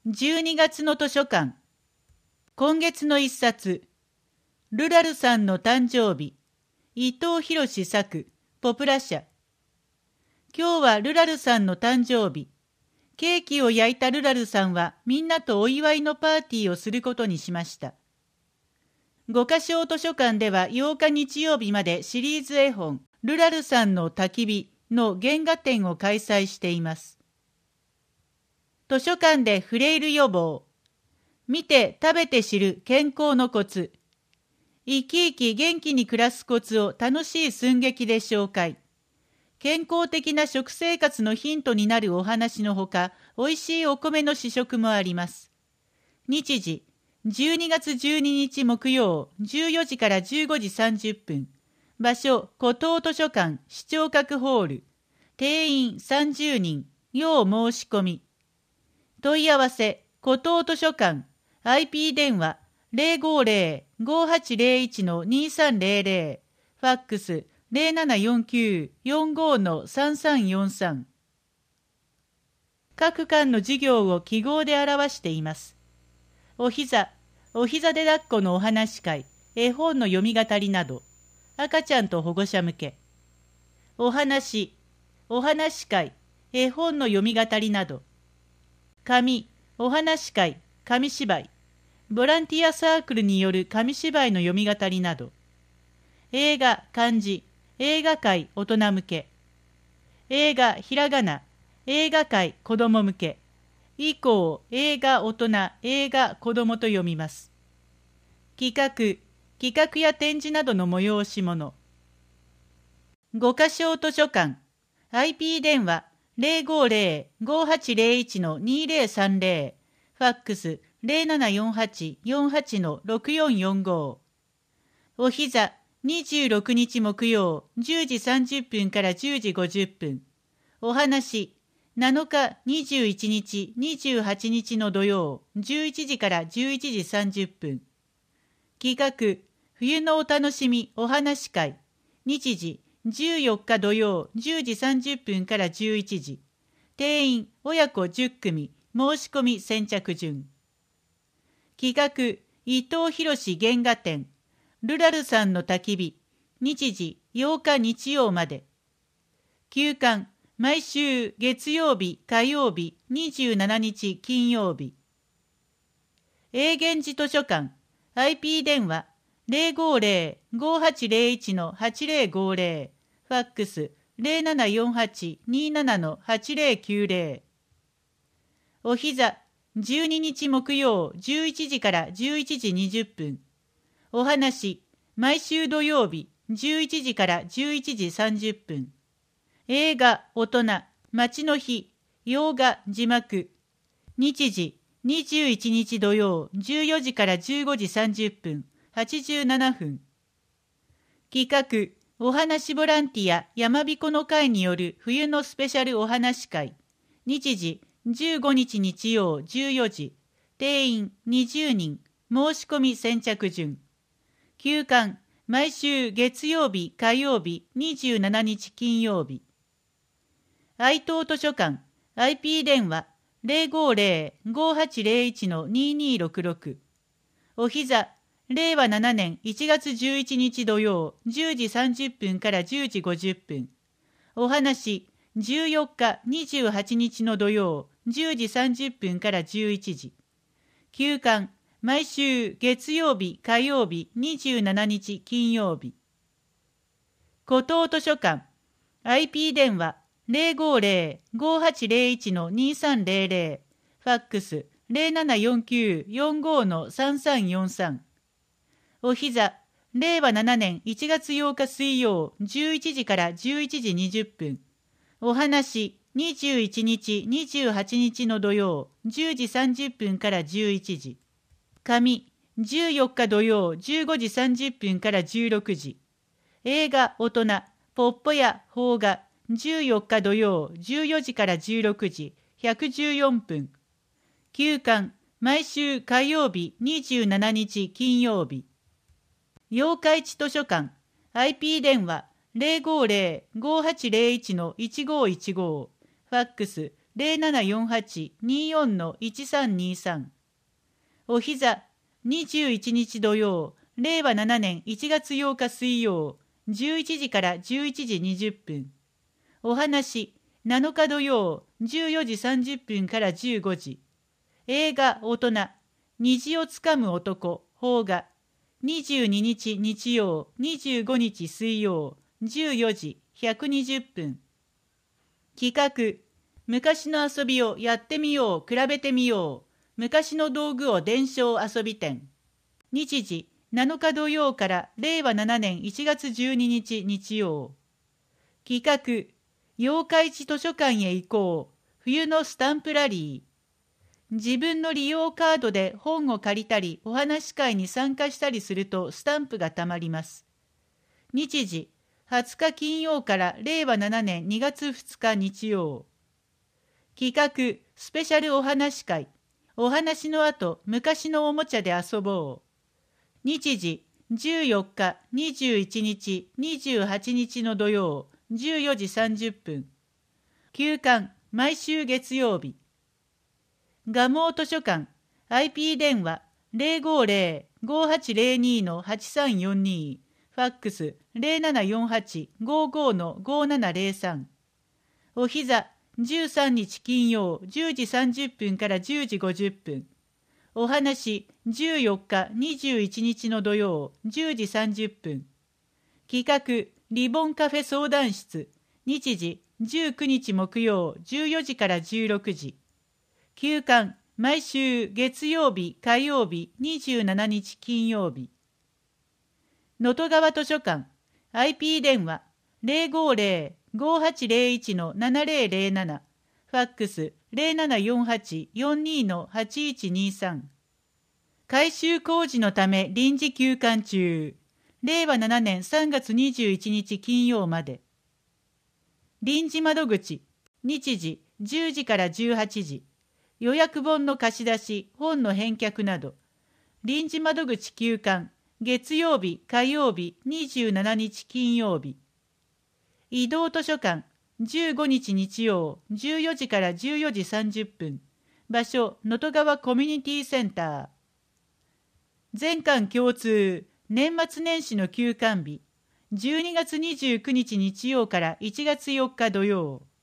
12月の図書館。今月の一冊。ルラルさんの誕生日。伊藤博作、ポプラ社。今日はルラルさんの誕生日。ケーキを焼いたルラルさんはみんなとお祝いのパーティーをすることにしました。五箇小図書館では8日日曜日までシリーズ絵本ルラルさんの焚き火の原画展を開催しています。図書館でフレイル予防。見て食べて知る健康のコツ。生き生き元気に暮らすコツを楽しい寸劇で紹介。健康的な食生活のヒントになるお話のほか、おいしいお米の試食もあります。日時、12月12日木曜、14時から15時30分。場所、古東図書館、視聴覚ホール。定員30人、要申し込み。問い合わせ、古東図書館、IP 電話、050-5801-2300、ファックス、0749-45-3343。各館の授業を記号で表しています。お膝で抱っこのお話会、絵本の読み語りなど、赤ちゃんと保護者向け。お話会、絵本の読み語りなど。お話会、紙芝居。ボランティアサークルによる紙芝居の読み語りなど。映画、漢字、映画界大人向け。映画、ひらがな、映画界子供向け。以降、映画大人、映画子供と読みます。企画や展示などの催し物。五箇小図書館、IP 電話050-5801-2030、ファックス0748-48-6445。お膝、26日木曜、10時30分から10時50分。お話、7日、21日、28日の土曜、11時から11時30分。企画、冬のお楽しみお話会。日時、14日土曜、10時30分から11時。定員、親子10組、申し込み先着順。企画、伊藤博原画展。ルラルさんの焚き火。日時、8日日曜まで。休館、毎週月曜日、火曜日、27日金曜日。永源寺図書館、IP 電話050-5801-8050、ファックス0748-27-8090。お膝、12日木曜11時から11時20分。お話、毎週土曜日11時から11時30分。映画、大人、街の日、洋画、字幕。日時、21日土曜14時から15時30分、87分。企画、お話ボランティア山彦の会による冬のスペシャルお話会。日時、15日日曜14時。定員20人。申し込み先着順。休館、毎週月曜日、火曜日、27日金曜日。愛東図書館、IP 電話050-5801-2266。お膝、令和7年1月11日土曜10時30分から10時50分。お話、14日28日の土曜10時30分から11時。休館、毎週月曜日火曜日27日金曜日。古東図書館、IP 電話050-5801-2300、ファックス0749-45-3343。お膝、令和7年1月8日水曜11時から11時20分。お話、21日28日の土曜10時30分から11時。紙、14日土曜15時30分から16時。映画大人、ポッポや邦画、14日土曜14時から16時、114分。休館、毎週火曜日27日金曜日。八日市図書館、IP 電話050-5801-1515、ファックス 0748-24-1323。おひざ、21日土曜、令和7年1月8日水曜、11時から11時20分。お話、7日土曜、14時30分から15時。映画大人、虹をつかむ男、邦画。22日日曜、25日水曜、14時、120分。企画、昔の遊びをやってみよう、比べてみよう。昔の道具を伝承遊び展。日時、7日土曜から令和7年1月12日日曜。企画、八日市図書館へ行こう。冬のスタンプラリー。自分の利用カードで本を借りたり、お話し会に参加したりするとスタンプがたまります。日時、20日金曜から令和7年2月2日日曜。企画、スペシャルお話会。お話の後、昔のおもちゃで遊ぼう。日時、14日、21日、28日の土曜、14時30分。休館、毎週月曜日。蒲生図書館、IP 電話、050-5802-8342、ファックス、0748-55-5703。おひざ、13日金曜、10時30分から10時50分。お話、14日、21日の土曜、10時30分。企画、リボンカフェ相談室。日時、19日木曜、14時から16時。休館、毎週月曜日、火曜日、27日金曜日。能登川図書館、IP 電話、050-5801-7007、ファックス、0748-42-8123。改修工事のため臨時休館中。令和7年3月21日金曜まで。臨時窓口、日時10時から18時。予約本の貸し出し、本の返却など。臨時窓口休館、月曜日、火曜日、27日金曜日。移動図書館、15日日曜、14時から14時30分。場所、能登川コミュニティセンター。全館共通、年末年始の休館日。12月29日日曜から1月4日土曜。